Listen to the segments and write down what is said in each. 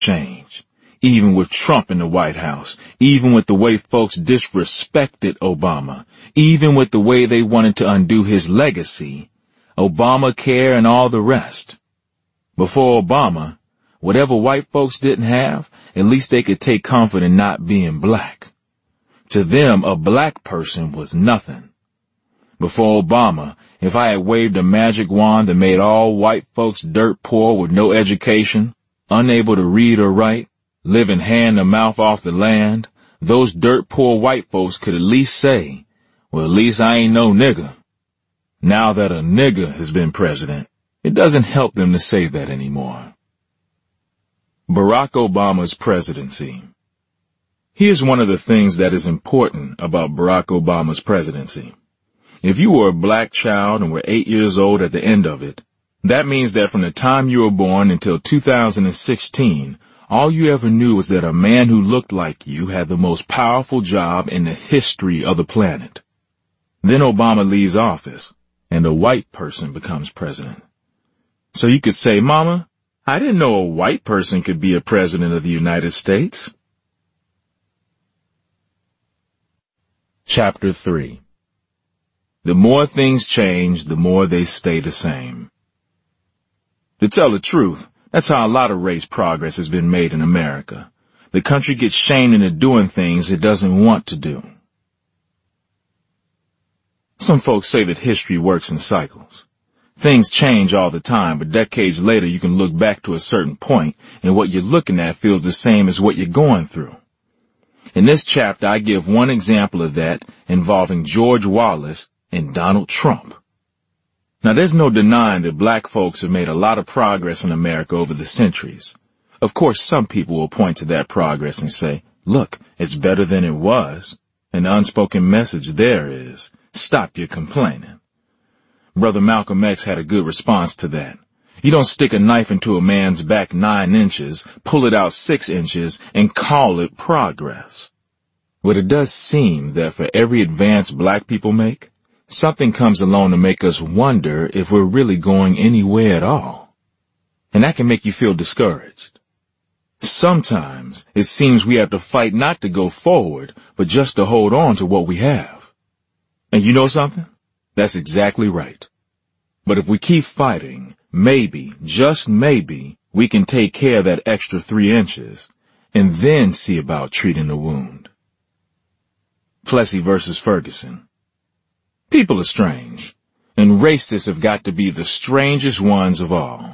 change. Even with Trump in the White House, even with the way folks disrespected Obama, even with the way they wanted to undo his legacy, Obamacare and all the rest. Before Obama, whatever white folks didn't have, at least they could take comfort in not being black. To them, a black person was nothing. Before Obama, if I had waved a magic wand that made all white folks dirt poor with no education, unable to read or write, living hand to mouth off the land, those dirt poor white folks could at least say, well, at least I ain't no nigger. Now that a nigger has been president, it doesn't help them to say that anymore. Barack Obama's presidency. Here's one of the things that is important about Barack Obama's presidency. If you were a black child and were 8 years old at the end of it, that means that from the time you were born until 2016, all you ever knew was that a man who looked like you had the most powerful job in the history of the planet. Then Obama leaves office, and a white person becomes president. So you could say, Mama, I didn't know a white person could be a president of the United States. Chapter 3. The more things change, the more they stay the same. To tell the truth, that's how a lot of race progress has been made in America. The country gets shamed into doing things it doesn't want to do. Some folks say that history works in cycles. Things change all the time, but decades later you can look back to a certain point, and what you're looking at feels the same as what you're going through. In this chapter, I give one example of that involving George Wallace and Donald Trump. Now, there's no denying that black folks have made a lot of progress in America over the centuries. Of course, some people will point to that progress and say, look, it's better than it was. And the unspoken message there is, stop your complaining. Brother Malcolm X had a good response to that. You don't stick a knife into a man's back 9 inches, pull it out 6 inches, and call it progress. But it does seem that for every advance black people make, something comes along to make us wonder if we're really going anywhere at all. And that can make you feel discouraged. Sometimes it seems we have to fight not to go forward, but just to hold on to what we have. And you know something? That's exactly right. But if we keep fighting, maybe, just maybe, we can take care of that extra 3 inches, and then see about treating the wound. Plessy versus Ferguson. People are strange, and racists have got to be the strangest ones of all.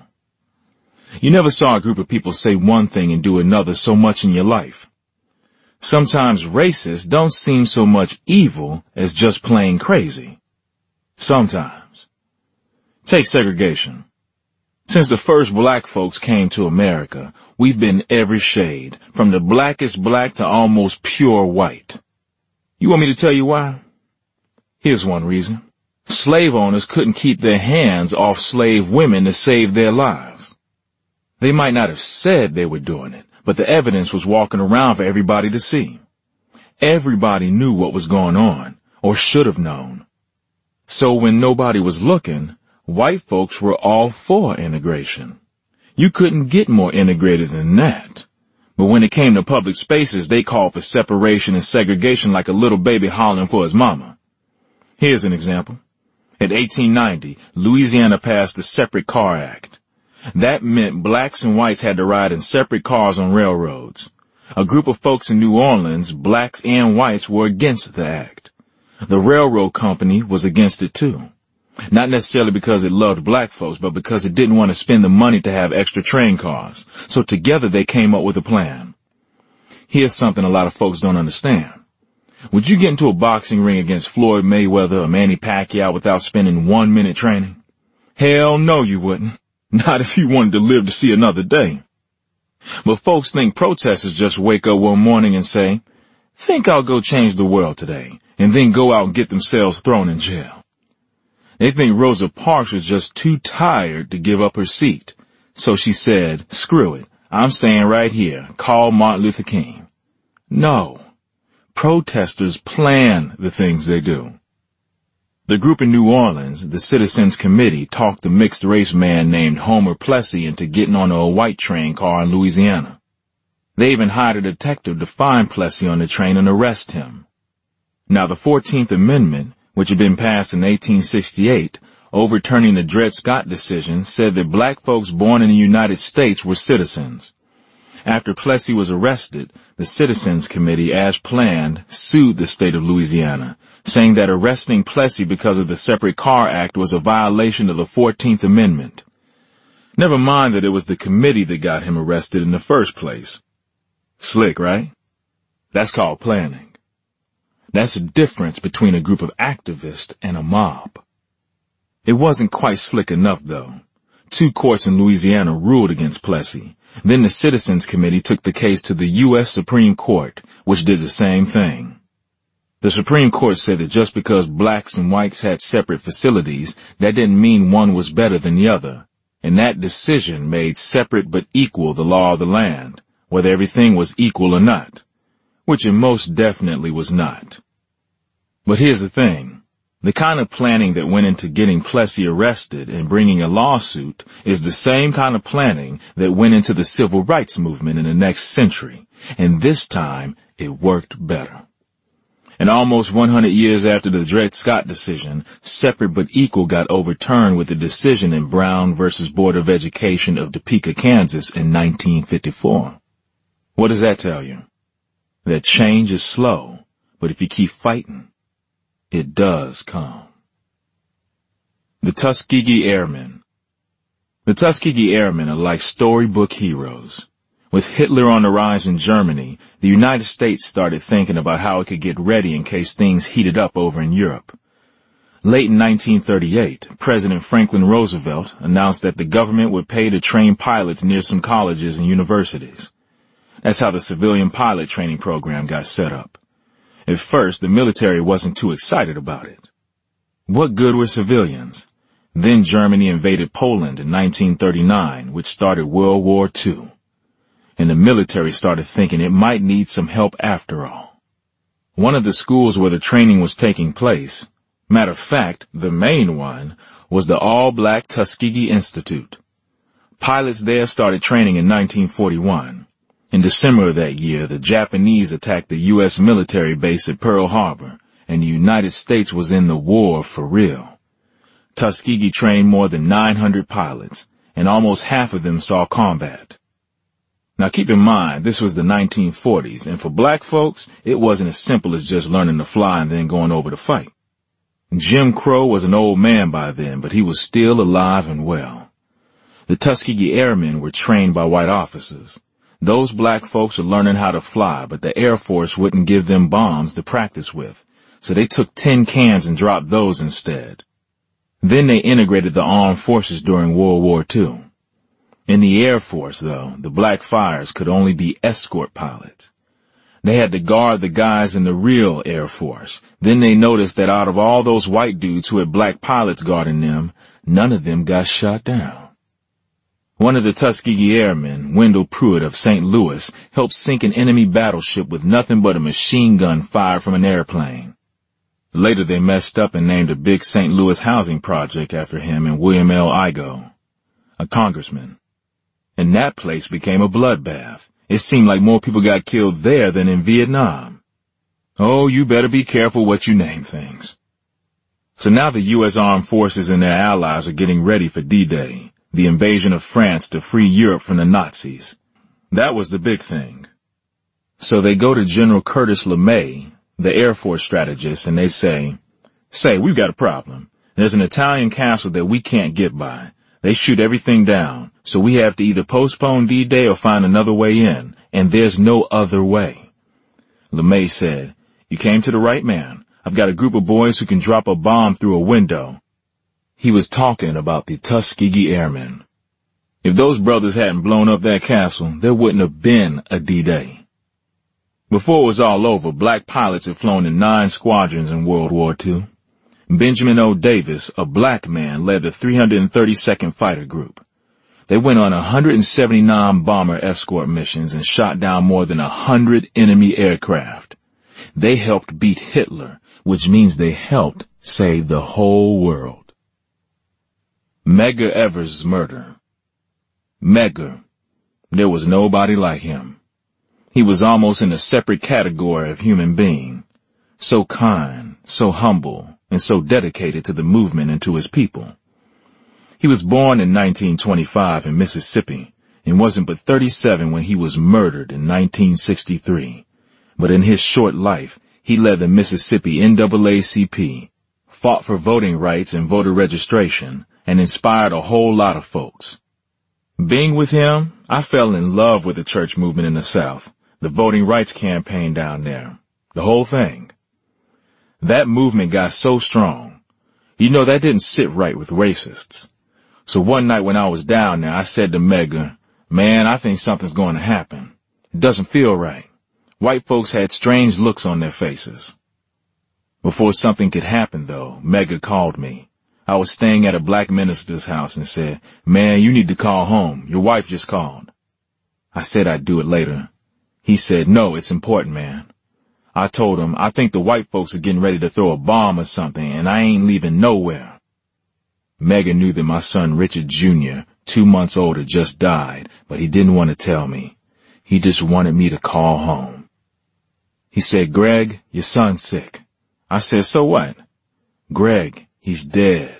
You never saw a group of people say one thing and do another so much in your life. Sometimes racists don't seem so much evil as just plain crazy. Sometimes. Take segregation. Since the first black folks came to America, we've been every shade, from the blackest black to almost pure white. You want me to tell you why? Here's one reason. Slave owners couldn't keep their hands off slave women to save their lives. They might not have said they were doing it, but the evidence was walking around for everybody to see. Everybody knew what was going on, or should have known. So when nobody was looking, white folks were all for integration. You couldn't get more integrated than that. But when it came to public spaces, they called for separation and segregation like a little baby hollering for his mama. Here's an example. In 1890, Louisiana passed the Separate Car Act. That meant blacks and whites had to ride in separate cars on railroads. A group of folks in New Orleans, blacks and whites, were against the act. The railroad company was against it too. Not necessarily because it loved black folks, but because it didn't want to spend the money to have extra train cars. So together they came up with a plan. Here's something a lot of folks don't understand. Would you get into a boxing ring against Floyd Mayweather or Manny Pacquiao without spending 1 minute training? Hell no, you wouldn't. Not if you wanted to live to see another day. But folks think protesters just wake up one morning and say, think I'll go change the world today, and then go out and get themselves thrown in jail. They think Rosa Parks was just too tired to give up her seat. So she said, screw it, I'm staying right here, call Martin Luther King. No. Protesters plan the things they do. The group in New Orleans, the Citizens Committee, talked a mixed-race man named Homer Plessy into getting on a white train car in Louisiana. They even hired a detective to find Plessy on the train and arrest him. Now, the 14th Amendment, which had been passed in 1868, overturning the Dred Scott decision, said that black folks born in the United States were citizens. After Plessy was arrested, the Citizens Committee, as planned, sued the state of Louisiana, saying that arresting Plessy because of the Separate Car Act was a violation of the 14th Amendment. Never mind that it was the committee that got him arrested in the first place. Slick, right? That's called planning. That's the difference between a group of activists and a mob. It wasn't quite slick enough, though. 2 courts in Louisiana ruled against Plessy. Then the Citizens Committee took the case to the U.S. Supreme Court, which did the same thing. The Supreme Court said that just because blacks and whites had separate facilities, that didn't mean one was better than the other. And that decision made separate but equal the law of the land, whether everything was equal or not, which it most definitely was not. But here's the thing. The kind of planning that went into getting Plessy arrested and bringing a lawsuit is the same kind of planning that went into the civil rights movement in the next century, and this time it worked better. And almost 100 years after the Dred Scott decision, separate but equal got overturned with the decision in Brown versus Board of Education of Topeka, Kansas in 1954. What does that tell you? That change is slow, but if you keep fighting, it does come. The Tuskegee Airmen. The Tuskegee Airmen are like storybook heroes. With Hitler on the rise in Germany, the United States started thinking about how it could get ready in case things heated up over in Europe. Late in 1938, President Franklin Roosevelt announced that the government would pay to train pilots near some colleges and universities. That's how the civilian pilot training program got set up. At first, the military wasn't too excited about it. What good were civilians? Then Germany invaded Poland in 1939, which started World War II. And the military started thinking it might need some help after all. One of the schools where the training was taking place, matter of fact, the main one, was the all-black Tuskegee Institute. Pilots there started training in 1941. In December of that year, the Japanese attacked the U.S. military base at Pearl Harbor, and the United States was in the war for real. Tuskegee trained more than 900 pilots, and almost half of them saw combat. Now keep in mind, this was the 1940s, and for black folks, it wasn't as simple as just learning to fly and then going over to fight. Jim Crow was an old man by then, but he was still alive and well. The Tuskegee Airmen were trained by white officers. Those black folks were learning how to fly, but the Air Force wouldn't give them bombs to practice with, so they took tin cans and dropped those instead. Then they integrated the armed forces during World War II. In the Air Force, though, the black flyers could only be escort pilots. They had to guard the guys in the real Air Force. Then they noticed that out of all those white dudes who had black pilots guarding them, none of them got shot down. One of the Tuskegee Airmen, Wendell Pruitt of St. Louis, helped sink an enemy battleship with nothing but a machine gun fired from an airplane. Later they messed up and named a big St. Louis housing project after him and William L. Igoe, a congressman. And that place became a bloodbath. It seemed like more people got killed there than in Vietnam. Oh, you better be careful what you name things. So now the U.S. Armed Forces and their allies are getting ready for D-Day, the invasion of France to free Europe from the Nazis. That was the big thing. So they go to General Curtis LeMay, the Air Force strategist, and they say, we've got a problem. There's an Italian castle that we can't get by. They shoot everything down, so we have to either postpone D-Day or find another way in, and there's no other way. LeMay said, you came to the right man. I've got a group of boys who can drop a bomb through a window. He was talking about the Tuskegee Airmen. If those brothers hadn't blown up that castle, there wouldn't have been a D-Day. Before it was all over, black pilots had flown in 9 squadrons in World War II. Benjamin O. Davis, a black man, led the 332nd Fighter Group. They went on 179 bomber escort missions and shot down more than 100 enemy aircraft. They helped beat Hitler, which means they helped save the whole world. Medgar Evers' murder. Medgar. There was nobody like him. He was almost in a separate category of human being, so kind, so humble, and so dedicated to the movement and to his people. He was born in 1925 in Mississippi and wasn't but 37 when he was murdered in 1963. But in his short life, he led the Mississippi NAACP, fought for voting rights and voter registration, and inspired a whole lot of folks. Being with him, I fell in love with the church movement in the South, the voting rights campaign down there, the whole thing. That movement got so strong. You know, that didn't sit right with racists. So one night when I was down there, I said to Medgar, "Man, I think something's going to happen. It doesn't feel right." White folks had strange looks on their faces. Before something could happen, though, Medgar called me. I was staying at a black minister's house and said, "Man, you need to call home. Your wife just called." I said I'd do it later. He said, "No, it's important, man." I told him, "I think the white folks are getting ready to throw a bomb or something, and I ain't leaving nowhere." Medgar knew that my son Richard Jr., 2 months older, just died, but he didn't want to tell me. He just wanted me to call home. He said, "Greg, your son's sick." I said, "So what?" "Greg, he's dead."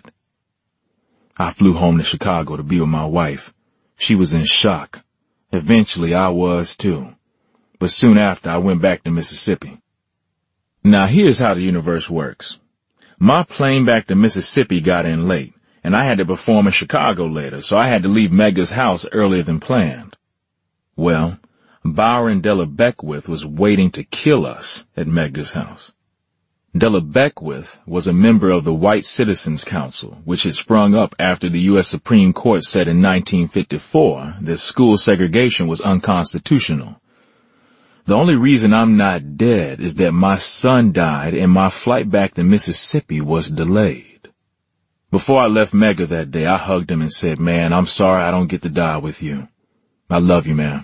I flew home to Chicago to be with my wife. She was in shock. Eventually I was too. But soon after I went back to Mississippi. Now here's how the universe works. My plane back to Mississippi got in late, and I had to perform in Chicago later, so I had to leave Medgar's house earlier than planned. Well, Byron Della Beckwith was waiting to kill us at Medgar's house. Della Beckwith was a member of the White Citizens Council, which had sprung up after the U.S. Supreme Court said in 1954 that school segregation was unconstitutional. The only reason I'm not dead is that my son died and my flight back to Mississippi was delayed. Before I left Medgar that day, I hugged him and said, "Man, I'm sorry I don't get to die with you. I love you, man."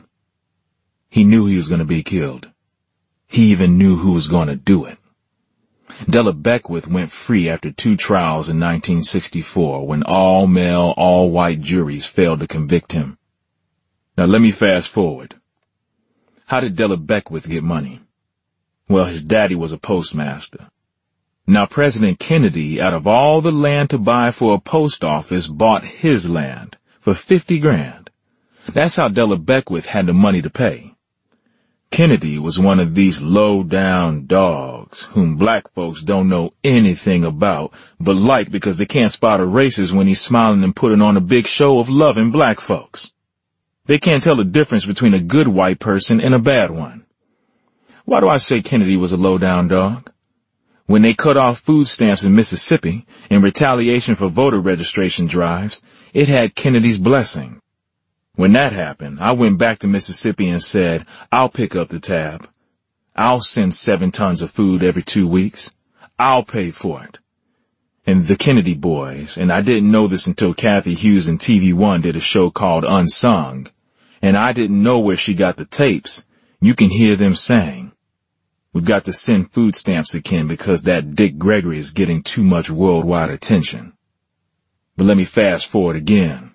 He knew he was going to be killed. He even knew who was going to do it. Della Beckwith went free after 2 trials in 1964 when all-male, all-white juries failed to convict him. Now let me fast forward. How did Della Beckwith get money? Well, his daddy was a postmaster. Now President Kennedy, out of all the land to buy for a post office, bought his land for $50 grand. That's how Della Beckwith had the money to pay. Kennedy was one of these low-down dogs whom black folks don't know anything about, but like because they can't spot a racist when he's smiling and putting on a big show of loving black folks. They can't tell the difference between a good white person and a bad one. Why do I say Kennedy was a low-down dog? When they cut off food stamps in Mississippi in retaliation for voter registration drives, it had Kennedy's blessing. When that happened, I went back to Mississippi and said, "I'll pick up the tab. I'll send 7 tons of food every 2 weeks. I'll pay for it." And the Kennedy boys, and I didn't know this until Kathy Hughes and TV1 did a show called Unsung, and I didn't know where she got the tapes. You can hear them saying, "We've got to send food stamps again because that Dick Gregory is getting too much worldwide attention." But let me fast forward again.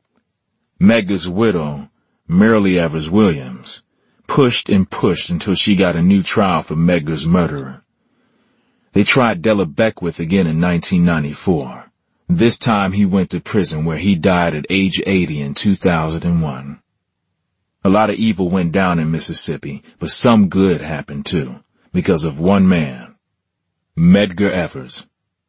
Medgar's widow, Marilee Evers Williams, pushed and pushed until she got a new trial for Medgar's murderer. They tried Della Beckwith again in 1994. This time he went to prison where he died at age 80 in 2001. A lot of evil went down in Mississippi, but some good happened too, because of one man, Medgar Evers.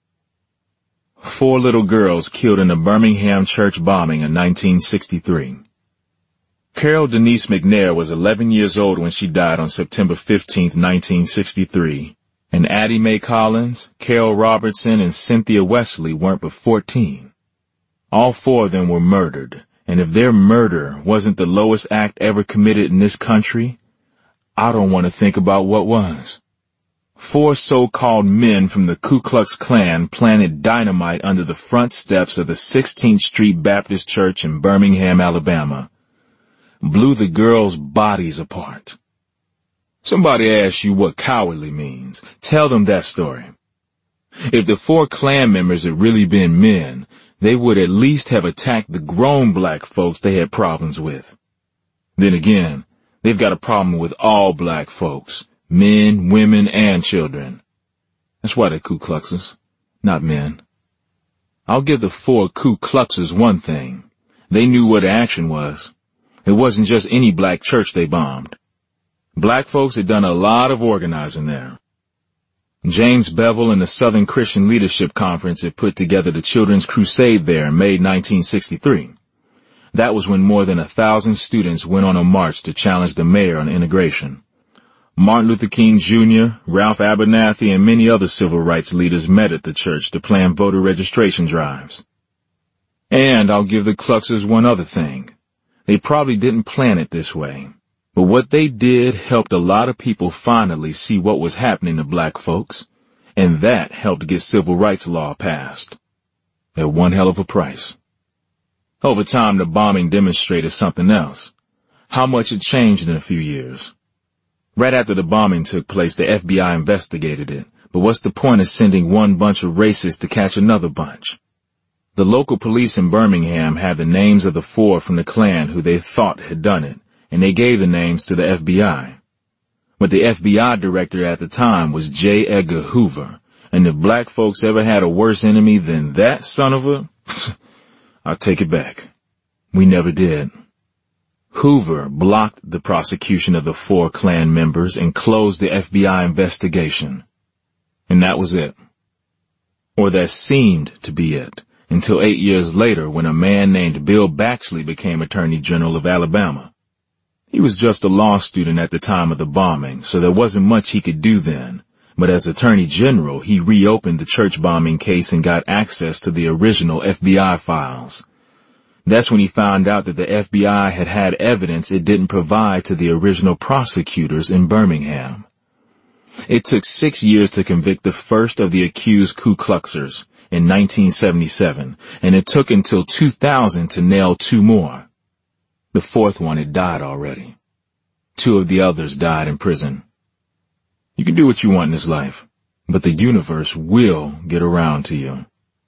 4 little girls killed in a Birmingham church bombing in 1963. Carol Denise McNair was 11 years old when she died on September 15, 1963, and Addie Mae Collins, Carol Robertson, and Cynthia Wesley weren't but 14. All 4 of them were murdered, and if their murder wasn't the lowest act ever committed in this country, I don't want to think about what was. 4 so-called men from the Ku Klux Klan planted dynamite under the front steps of the 16th Street Baptist Church in Birmingham, Alabama. Blew the girls' bodies apart. Somebody asks you what cowardly means. Tell them that story. If the 4 Klan members had really been men, they would at least have attacked the grown black folks they had problems with. Then again, They've got a problem with all black folks, men, women, and children. That's why they're Ku Kluxers, not men. I'll give the 4 Ku Kluxers one thing. They knew what action was. It wasn't just any black church they bombed. Black folks had done a lot of organizing there. James Bevel and the Southern Christian Leadership Conference had put together the Children's Crusade there in May 1963. That was when more than 1,000 students went on a march to challenge the mayor on integration. Martin Luther King Jr., Ralph Abernathy, and many other civil rights leaders met at the church to plan voter registration drives. And I'll give the Kluxers one other thing. They probably didn't plan it this way, but what they did helped a lot of people finally see what was happening to black folks, and that helped get civil rights law passed. At one hell of a price. Over time, the bombing demonstrated something else. How much it changed in a few years. Right after the bombing took place, the FBI investigated it. But what's the point of sending one bunch of racists to catch another bunch? The local police in Birmingham had the names of the 4 from the Klan who they thought had done it, and they gave the names to the FBI. But the FBI director at the time was J. Edgar Hoover, and if black folks ever had a worse enemy than that son of a... I'll take it back. We never did. Hoover blocked the prosecution of the 4 Klan members and closed the FBI investigation. And that was it. Or that seemed to be it, until 8 years later when a man named Bill Baxley became Attorney General of Alabama. He was just a law student at the time of the bombing, so there wasn't much he could do then. But as Attorney General, he reopened the church bombing case and got access to the original FBI files. That's when he found out that the FBI had evidence it didn't provide to the original prosecutors in Birmingham. It took 6 years to convict the first of the accused Ku Kluxers in 1977, and it took until 2000 to nail 2 more. The 4th one had died already. 2 of the others died in prison. You can do what you want in this life, but the universe will get around to you.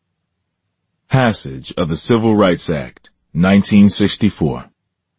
Passage of the Civil Rights Act, 1964.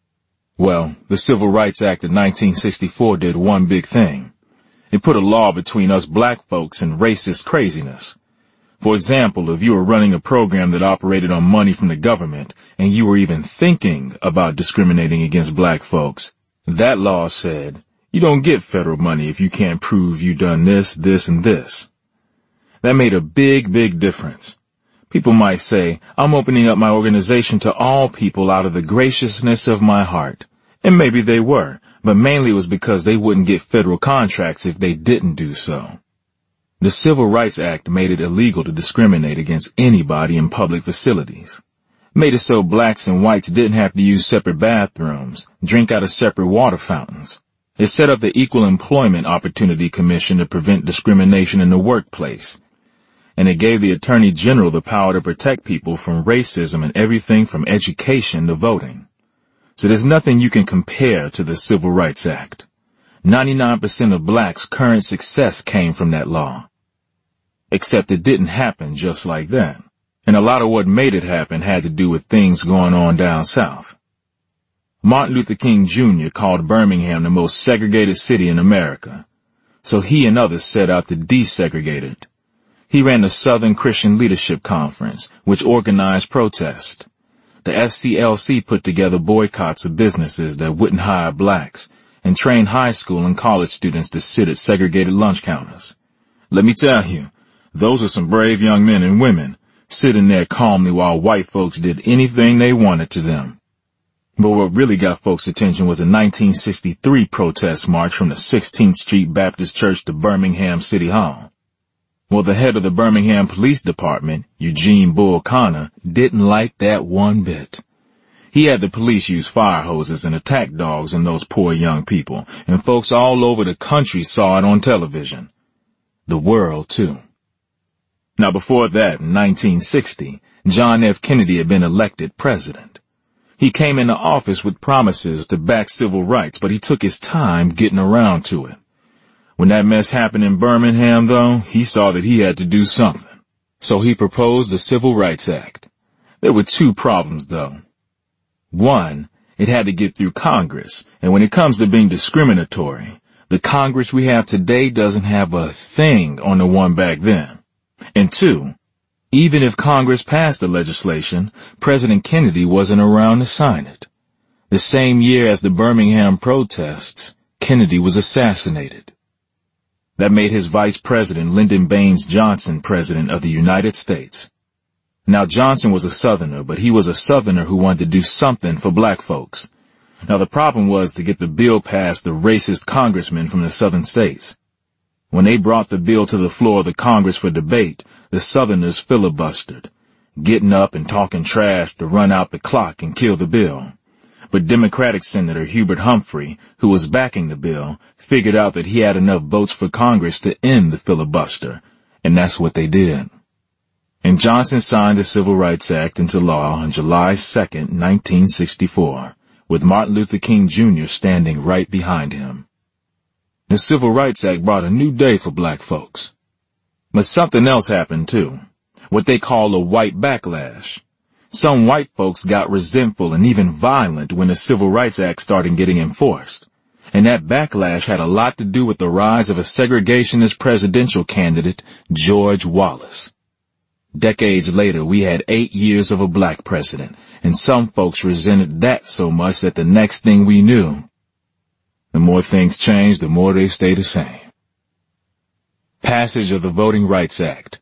Well, the Civil Rights Act of 1964 did one big thing. It put a law between us black folks and racist craziness. For example, if you were running a program that operated on money from the government and you were even thinking about discriminating against black folks, that law said, you don't get federal money if you can't prove you done this, this, and this. That made a big, big difference. People might say, I'm opening up my organization to all people out of the graciousness of my heart. And maybe they were, but mainly it was because they wouldn't get federal contracts if they didn't do so. The Civil Rights Act made it illegal to discriminate against anybody in public facilities. Made it so blacks and whites didn't have to use separate bathrooms, drink out of separate water fountains. It set up the Equal Employment Opportunity Commission to prevent discrimination in the workplace. And it gave the Attorney General the power to protect people from racism in everything from education to voting. So there's nothing you can compare to the Civil Rights Act. 99% of blacks' current success came from that law. Except it didn't happen just like that. And a lot of what made it happen had to do with things going on down south. Martin Luther King Jr. called Birmingham the most segregated city in America. So he and others set out to desegregate it. He ran the Southern Christian Leadership Conference, which organized protests. The SCLC put together boycotts of businesses that wouldn't hire blacks and trained high school and college students to sit at segregated lunch counters. Let me tell you, those are some brave young men and women sitting there calmly while white folks did anything they wanted to them. But what really got folks' attention was a 1963 protest march from the 16th Street Baptist Church to Birmingham City Hall. Well, the head of the Birmingham Police Department, Eugene Bull Connor, didn't like that one bit. He had the police use fire hoses and attack dogs on those poor young people, and folks all over the country saw it on television. The world, too. Now, before that, in 1960, John F. Kennedy had been elected president. He came into office with promises to back civil rights, but he took his time getting around to it. When that mess happened in Birmingham, though, he saw that he had to do something. So he proposed the Civil Rights Act. There were 2 problems, though. One, it had to get through Congress. And when it comes to being discriminatory, the Congress we have today doesn't have a thing on the one back then. And two, even if Congress passed the legislation, President Kennedy wasn't around to sign it. The same year as the Birmingham protests, Kennedy was assassinated. That made his vice president, Lyndon Baines Johnson, president of the United States. Now, Johnson was a Southerner, but he was a Southerner who wanted to do something for black folks. Now, the problem was to get the bill past the racist congressmen from the Southern states. When they brought the bill to the floor of the Congress for debate, the Southerners filibustered, getting up and talking trash to run out the clock and kill the bill. But Democratic Senator Hubert Humphrey, who was backing the bill, figured out that he had enough votes for Congress to end the filibuster, and that's what they did. And Johnson signed the Civil Rights Act into law on July 2nd, 1964, with Martin Luther King Jr. standing right behind him. The Civil Rights Act brought a new day for black folks. But something else happened too, what they call a white backlash. Some white folks got resentful and even violent when the Civil Rights Act started getting enforced. And that backlash had a lot to do with the rise of a segregationist presidential candidate, George Wallace. Decades later, we had 8 years of a black president, and some folks resented that so much that the next thing we knew, the more things changed, the more they stay the same. Passage of the Voting Rights Act,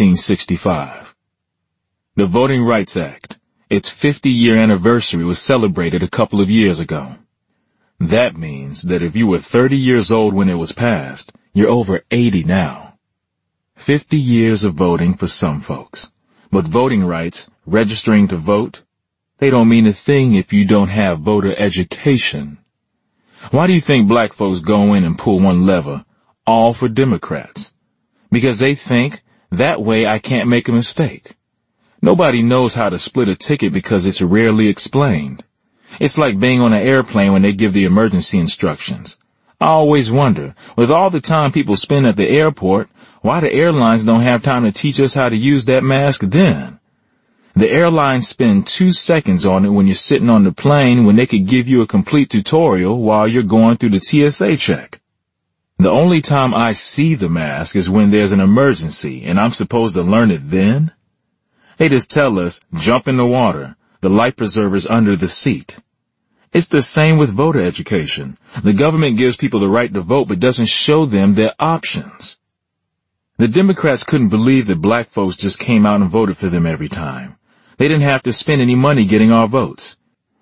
1965. The Voting Rights Act, its 50-year anniversary was celebrated a couple of years ago. That means that if you were 30 years old when it was passed, you're over 80 now. 50 years of voting for some folks. But voting rights, registering to vote, they don't mean a thing if you don't have voter education. Why do you think black folks go in and pull one lever, all for Democrats? Because they think, that way I can't make a mistake. Nobody knows how to split a ticket because it's rarely explained. It's like being on an airplane when they give the emergency instructions. I always wonder, with all the time people spend at the airport, why the airlines don't have time to teach us how to use that mask then. The airlines spend 2 seconds on it when you're sitting on the plane when they could give you a complete tutorial while you're going through the TSA check. The only time I see the mask is when there's an emergency and I'm supposed to learn it then. They just tell us, jump in the water, the life preserver's under the seat. It's the same with voter education. The government gives people the right to vote but doesn't show them their options. The Democrats couldn't believe that black folks just came out and voted for them every time. They didn't have to spend any money getting our votes.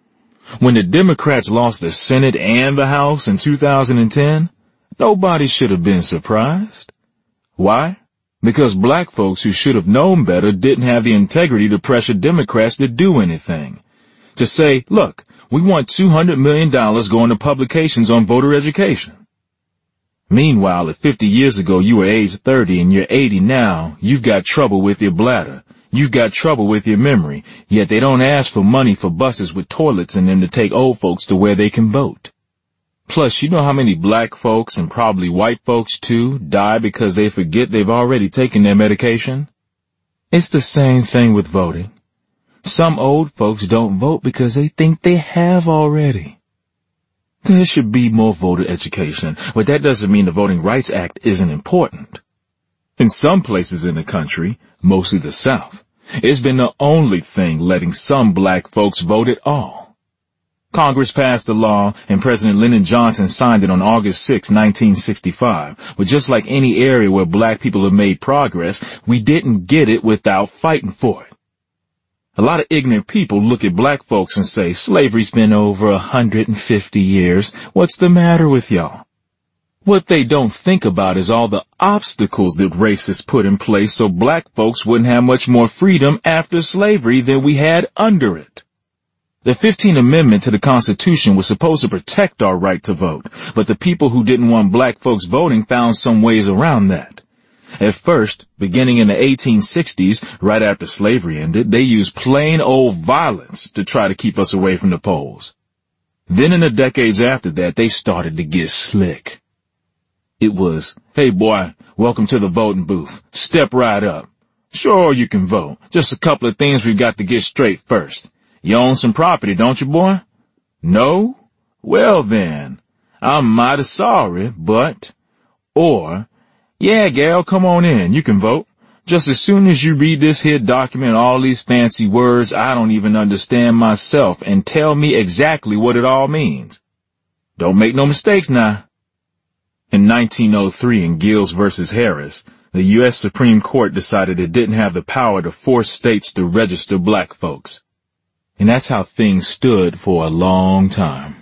When the Democrats lost the Senate and the House in 2010, nobody should have been surprised. Why? Because black folks who should have known better didn't have the integrity to pressure Democrats to do anything. To say, look, we want $200 million going to publications on voter education. Meanwhile, if 50 years ago you were age 30 and you're 80 now, you've got trouble with your bladder. You've got trouble with your memory, yet they don't ask for money for buses with toilets in them to take old folks to where they can vote. Plus, you know how many black folks and probably white folks too die because they forget they've already taken their medication? It's the same thing with voting. Some old folks don't vote because they think they have already. There should be more voter education, but that doesn't mean the Voting Rights Act isn't important. In some places in the country, mostly the South, it's been the only thing letting some black folks vote at all. Congress passed the law and President Lyndon Johnson signed it on August 6, 1965. But just like any area where black people have made progress, we didn't get it without fighting for it. A lot of ignorant people look at black folks and say, slavery's been over 150 years. What's the matter with y'all? What they don't think about is all the obstacles that racists put in place so black folks wouldn't have much more freedom after slavery than we had under it. The 15th Amendment to the Constitution was supposed to protect our right to vote, but the people who didn't want black folks voting found some ways around that. At first, beginning in the 1860s, right after slavery ended, they used plain old violence to try to keep us away from the polls. Then in the decades after that, they started to get slick. It was, hey boy, welcome to the voting booth. Step right up. Sure, you can vote. Just a couple of things we've got to get straight first. You own some property, don't you, boy? No? Well then, I'm mighty sorry, but... Or, yeah, gal, come on in, you can vote. Just as soon as you read this here document, all these fancy words I don't even understand myself, and tell me exactly what it all means. Don't make no mistakes now. In 1903 in Gills versus Harris, the U.S. Supreme Court decided it didn't have the power to force states to register black folks. And that's how things stood for a long time.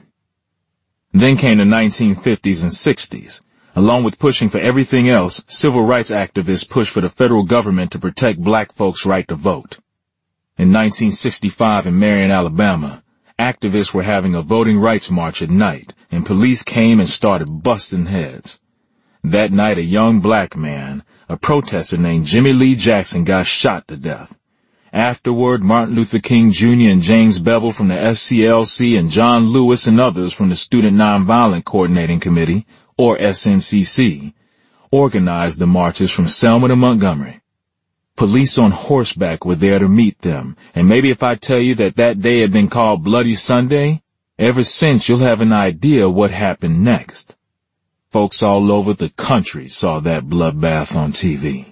Then came the 1950s and 60s. Along with pushing for everything else, civil rights activists pushed for the federal government to protect black folks' right to vote. In 1965 in Marion, Alabama, activists were having a voting rights march at night, and police came and started busting heads. That night, a young black man, a protester named Jimmy Lee Jackson, got shot to death. Afterward, Martin Luther King Jr. and James Bevel from the SCLC and John Lewis and others from the Student Nonviolent Coordinating Committee, or SNCC, organized the marches from Selma to Montgomery. Police on horseback were there to meet them, and maybe if I tell you that that day had been called Bloody Sunday, ever since you'll have an idea what happened next. Folks all over the country saw that bloodbath on TV.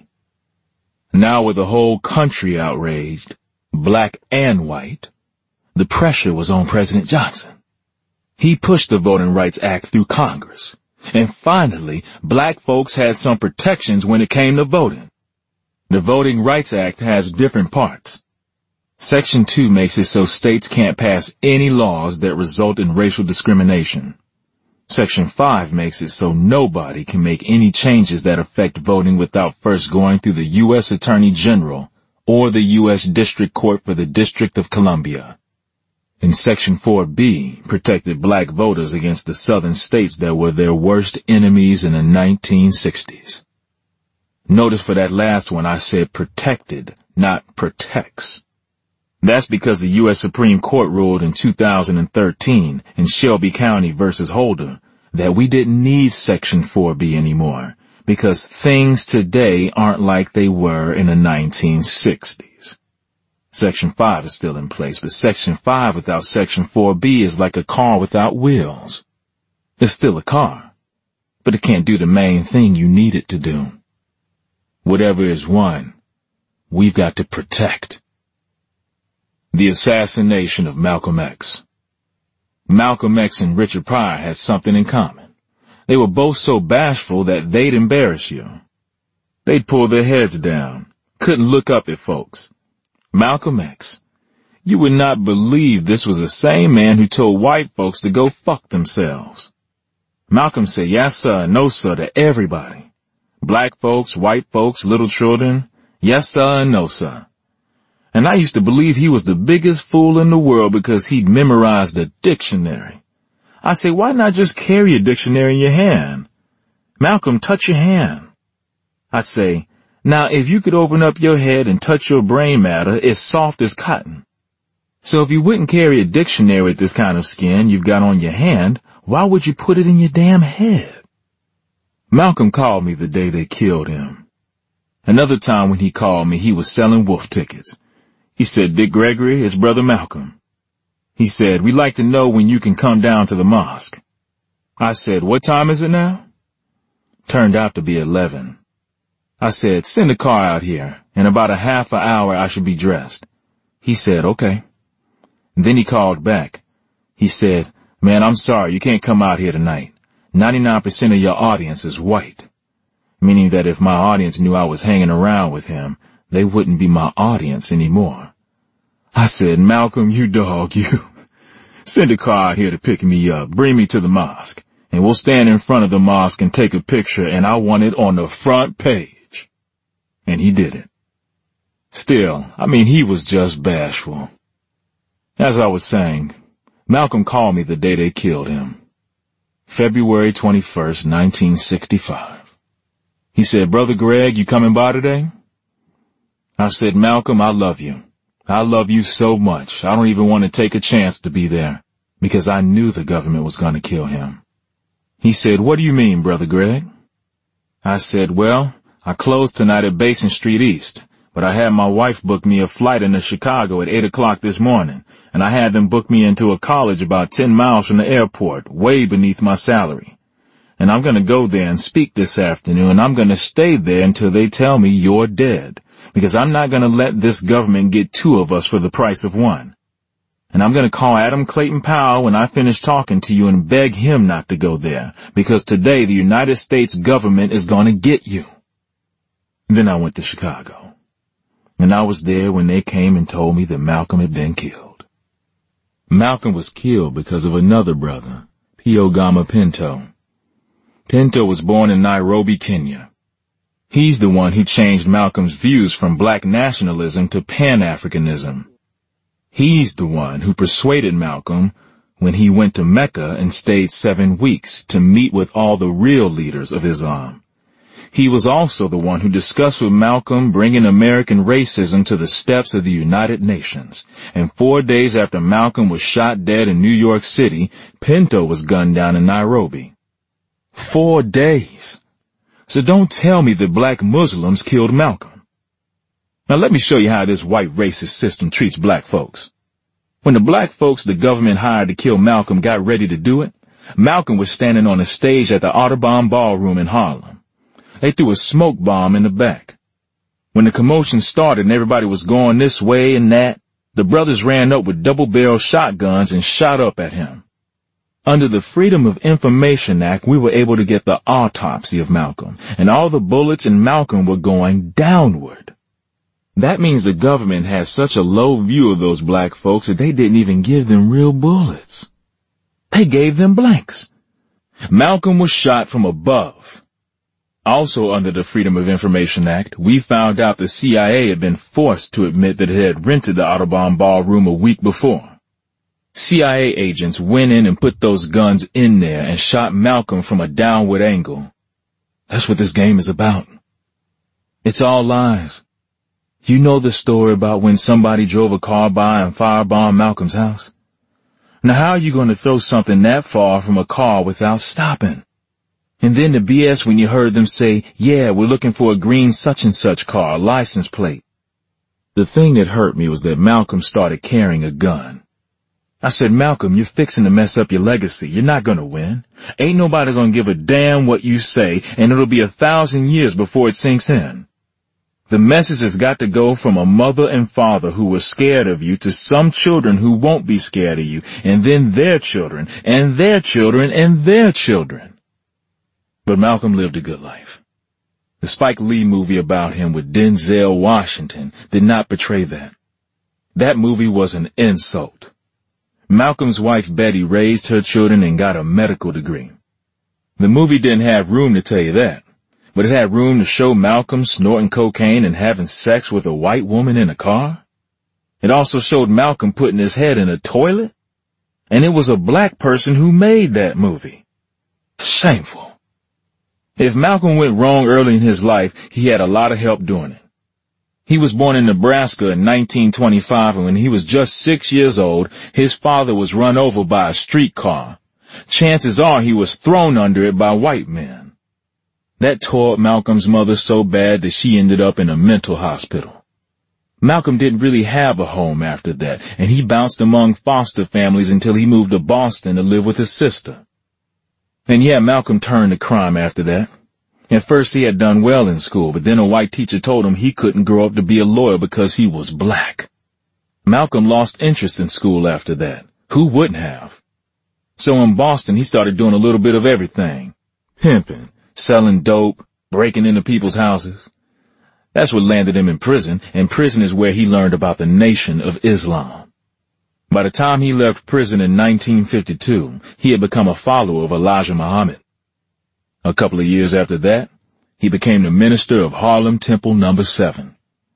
Now with the whole country outraged, black and white, the pressure was on President Johnson. He pushed the Voting Rights Act through Congress. And finally, black folks had some protections when it came to voting. The Voting Rights Act has different parts. Section 2 makes it so states can't pass any laws that result in racial discrimination. Section 5 makes it so nobody can make any changes that affect voting without first going through the U.S. Attorney General or the U.S. District Court for the District of Columbia. And Section 4B protected black voters against the southern states that were their worst enemies in the 1960s. Notice for that last one I said protected, not protects. That's because the U.S. Supreme Court ruled in 2013 in Shelby County versus Holder that we didn't need Section 4B anymore because things today aren't like they were in the 1960s. Section 5 is still in place, but Section 5 without Section 4B is like a car without wheels. It's still a car, but it can't do the main thing you need it to do. Whatever is won, we've got to protect. The assassination of Malcolm X. Malcolm X and Richard Pryor had something in common. They were both so bashful that they'd embarrass you. They'd pull their heads down, couldn't look up at folks. Malcolm X. You would not believe this was the same man who told white folks to go fuck themselves. Malcolm said yes sir and no sir to everybody. Black folks, white folks, little children, yes sir and no sir. And I used to believe he was the biggest fool in the world because he'd memorized a dictionary. I say, why not just carry a dictionary in your hand? Malcolm, touch your hand. I'd say, now if you could open up your head and touch your brain matter, it's soft as cotton. So if you wouldn't carry a dictionary with this kind of skin you've got on your hand, why would you put it in your damn head? Malcolm called me the day they killed him. Another time when he called me, he was selling wolf tickets. He said, Dick Gregory, it's Brother Malcolm. He said, we'd like to know when you can come down to the mosque. I said, what time is it now? Turned out to be 11. I said, send a car out here. In about a half an hour I should be dressed. He said, okay. Then he called back. He said, man, I'm sorry, you can't come out here tonight. 99% of your audience is white. Meaning that if my audience knew I was hanging around with him, they wouldn't be my audience anymore. I said, Malcolm, you dog, you. Send a car out here to pick me up, bring me to the mosque, and we'll stand in front of the mosque and take a picture, and I want it on the front page. And he did it. Still, he was just bashful. As I was saying, Malcolm called me the day they killed him. February 21st, 1965. He said, Brother Greg, you coming by today? I said, Malcolm, I love you. I love you so much. I don't even want to take a chance to be there because I knew the government was going to kill him. He said, what do you mean, Brother Greg? I said, well, I closed tonight at Basin Street East, but I had my wife book me a flight into Chicago at 8 o'clock this morning, and I had them book me into a college about 10 miles from the airport, way beneath my salary. And I'm gonna go there and speak this afternoon, and I'm gonna stay there until they tell me you're dead, because I'm not gonna let this government get two of us for the price of one. And I'm gonna call Adam Clayton Powell when I finish talking to you and beg him not to go there, because today the United States government is gonna get you. Then I went to Chicago, and I was there when they came and told me that Malcolm had been killed. Malcolm was killed because of another brother, Pio Gama Pinto. Pinto was born in Nairobi, Kenya. He's the one who changed Malcolm's views from black nationalism to Pan-Africanism. He's the one who persuaded Malcolm when he went to Mecca and stayed 7 weeks to meet with all the real leaders of Islam. He was also the one who discussed with Malcolm bringing American racism to the steps of the United Nations. And 4 days after Malcolm was shot dead in New York City, Pinto was gunned down in Nairobi. 4 days. So don't tell me that black Muslims killed Malcolm. Now let me show you how this white racist system treats black folks. When the black folks the government hired to kill Malcolm got ready to do it, Malcolm was standing on a stage at the Audubon Ballroom in Harlem. They threw a smoke bomb in the back. When the commotion started and everybody was going this way and that, the brothers ran up with double-barrel shotguns and shot up at him. Under the Freedom of Information Act, we were able to get the autopsy of Malcolm, and all the bullets in Malcolm were going downward. That means the government had such a low view of those black folks that they didn't even give them real bullets. They gave them blanks. Malcolm was shot from above. Also under the Freedom of Information Act, we found out the CIA had been forced to admit that it had rented the Audubon Ballroom a week before. CIA agents went in and put those guns in there and shot Malcolm from a downward angle. That's what this game is about. It's all lies. You know the story about when somebody drove a car by and firebombed Malcolm's house? Now how are you going to throw something that far from a car without stopping? And then the BS when you heard them say, yeah, we're looking for a green such-and-such car, license plate. The thing that hurt me was that Malcolm started carrying a gun. I said, Malcolm, you're fixing to mess up your legacy. You're not going to win. Ain't nobody going to give a damn what you say, and it'll be 1,000 years before it sinks in. The message has got to go from a mother and father who were scared of you to some children who won't be scared of you, and then their children, and their children, and their children. But Malcolm lived a good life. The Spike Lee movie about him with Denzel Washington did not portray that. That movie was an insult. Malcolm's wife Betty raised her children and got a medical degree. The movie didn't have room to tell you that. But it had room to show Malcolm snorting cocaine and having sex with a white woman in a car. It also showed Malcolm putting his head in a toilet. And it was a black person who made that movie. Shameful. If Malcolm went wrong early in his life, he had a lot of help doing it. He was born in Nebraska in 1925, and when he was just 6 years old, his father was run over by a streetcar. Chances are he was thrown under it by white men. That tore up Malcolm's mother so bad that she ended up in a mental hospital. Malcolm didn't really have a home after that, and he bounced among foster families until he moved to Boston to live with his sister. And yeah, Malcolm turned to crime after that. At first he had done well in school, but then a white teacher told him he couldn't grow up to be a lawyer because he was black. Malcolm lost interest in school after that. Who wouldn't have? So in Boston he started doing a little bit of everything. Pimping, selling dope, breaking into people's houses. That's what landed him in prison, and prison is where he learned about the Nation of Islam. By the time he left prison in 1952, he had become a follower of Elijah Muhammad. A couple of years after that, he became the minister of Harlem Temple No. 7.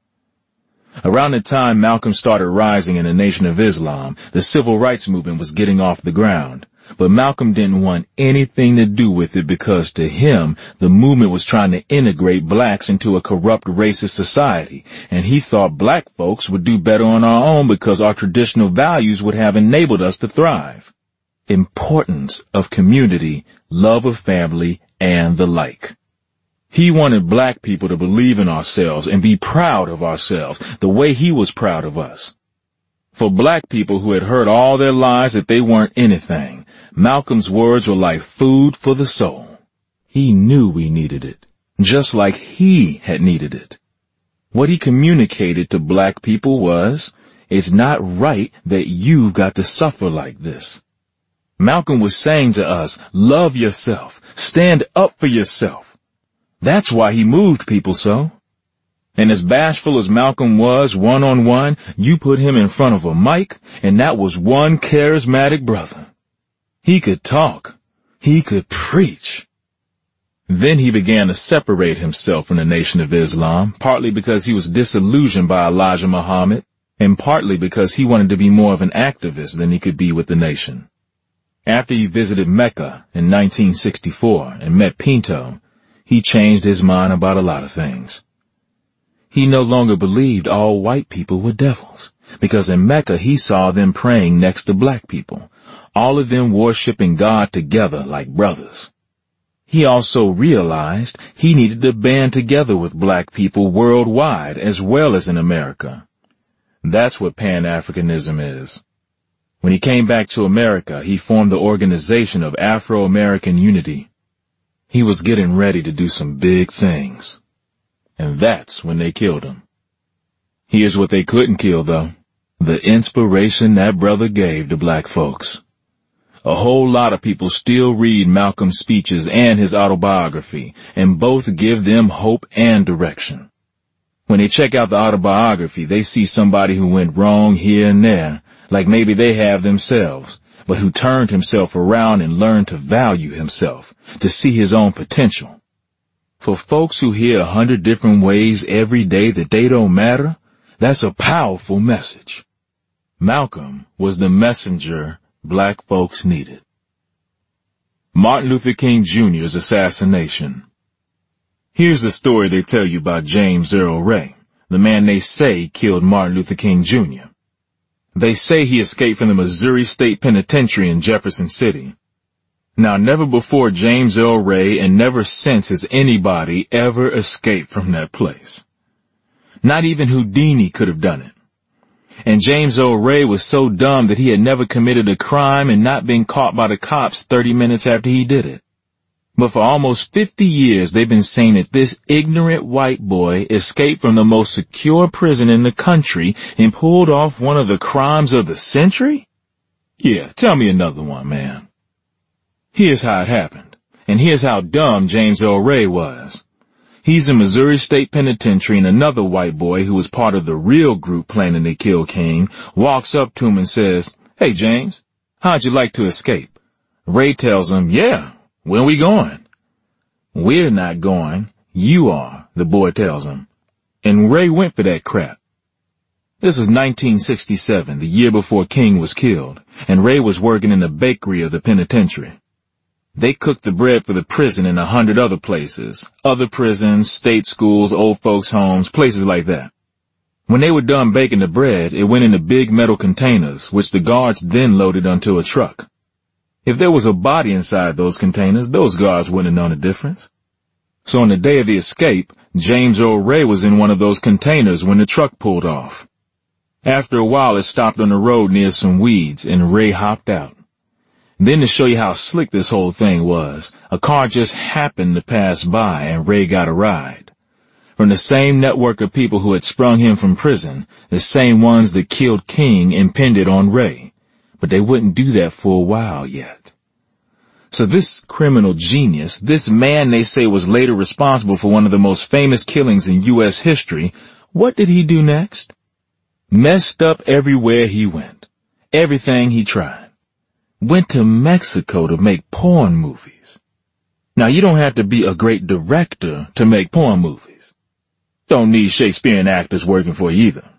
Around the time Malcolm started rising in the Nation of Islam, the civil rights movement was getting off the ground. But Malcolm didn't want anything to do with it because to him, the movement was trying to integrate blacks into a corrupt racist society, and he thought black folks would do better on our own because our traditional values would have enabled us to thrive. Importance of community, love of family, and the like. He wanted black people to believe in ourselves and be proud of ourselves the way he was proud of us. For black people who had heard all their lives that they weren't anything, Malcolm's words were like food for the soul. He knew we needed it, just like he had needed it. What he communicated to black people was, it's not right that you've got to suffer like this. Malcolm was saying to us, love yourself, stand up for yourself. That's why he moved people so. And as bashful as Malcolm was one-on-one, you put him in front of a mic, and that was one charismatic brother. He could talk. He could preach. Then he began to separate himself from the Nation of Islam, partly because he was disillusioned by Elijah Muhammad, and partly because he wanted to be more of an activist than he could be with the nation. After he visited Mecca in 1964 and met Pinto, he changed his mind about a lot of things. He no longer believed all white people were devils, because in Mecca he saw them praying next to black people, all of them worshiping God together like brothers. He also realized he needed to band together with black people worldwide as well as in America. That's what Pan-Africanism is. When he came back to America, he formed the Organization of Afro-American Unity. He was getting ready to do some big things. And that's when they killed him. Here's what they couldn't kill, though. The inspiration that brother gave to black folks. A whole lot of people still read Malcolm's speeches and his autobiography, and both give them hope and direction. When they check out the autobiography, they see somebody who went wrong here and there, like maybe they have themselves, but who turned himself around and learned to value himself, to see his own potential. For folks who hear 100 different ways every day that they don't matter, that's a powerful message. Malcolm was the messenger black folks needed. Martin Luther King Jr.'s assassination. Here's the story they tell you about James Earl Ray, the man they say killed Martin Luther King Jr. They say he escaped from the Missouri State Penitentiary in Jefferson City. Now, never before James Earl Ray and never since has anybody ever escaped from that place. Not even Houdini could have done it. And James Earl Ray was so dumb that he had never committed a crime and not been caught by the cops 30 minutes after he did it. But for almost 50 years, they've been saying that this ignorant white boy escaped from the most secure prison in the country and pulled off one of the crimes of the century? Yeah, tell me another one, man. Here's how it happened, and here's how dumb James Earl Ray was. He's in Missouri State Penitentiary, and another white boy who was part of the real group planning to kill King walks up to him and says, "Hey, James, how'd you like to escape?" Ray tells him, "Yeah, when we going?" "We're not going. You are," the boy tells him. And Ray went for that crap. This is 1967, the year before King was killed, and Ray was working in the bakery of the penitentiary. They cooked the bread for the prison and 100 other places, other prisons, state schools, old folks' homes, places like that. When they were done baking the bread, it went into big metal containers, which the guards then loaded onto a truck. If there was a body inside those containers, those guards wouldn't have known the difference. So on the day of the escape, James Earl Ray was in one of those containers when the truck pulled off. After a while, it stopped on the road near some weeds, and Ray hopped out. Then to show you how slick this whole thing was, a car just happened to pass by and Ray got a ride. From the same network of people who had sprung him from prison, the same ones that killed King impended on Ray. But they wouldn't do that for a while yet. So this criminal genius, this man they say was later responsible for one of the most famous killings in U.S. history, what did he do next? Messed up everywhere he went. Everything he tried. Went to Mexico to make porn movies. Now, you don't have to be a great director to make porn movies. Don't need Shakespearean actors working for you either.